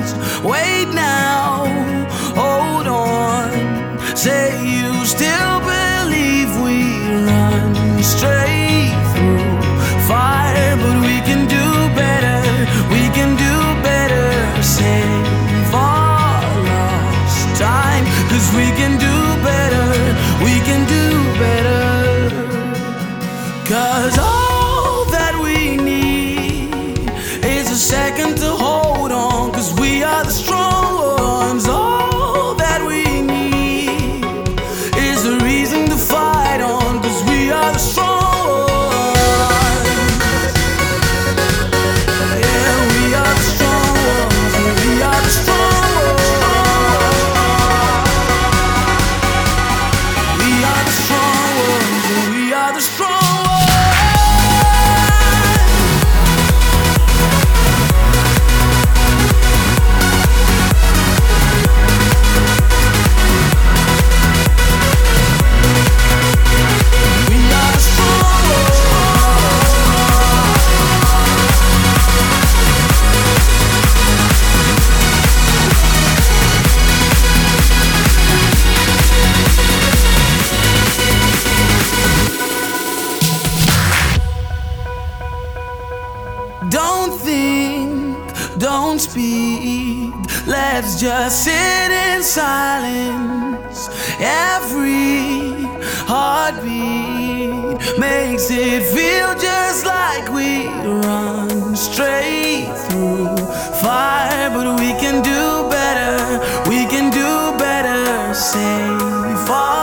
Wait now, hold on. Say you still believe we run straight through fire, but we can do better. We can do better. Save our lost time, 'cause we can do better. We can do better. 'Cause all that we need is a second to hold on, 'cause we are the strong ones. All that we need is a reason to fight on, 'cause we are the strong ones. Yeah, we are the strong ones. We are the strong ones. We are the strong ones. We are the strong ones. Don't think, don't speak. Let's just sit in silence. Every heartbeat makes it feel just like we run straight through fire, but we can do better. We can do better. Save our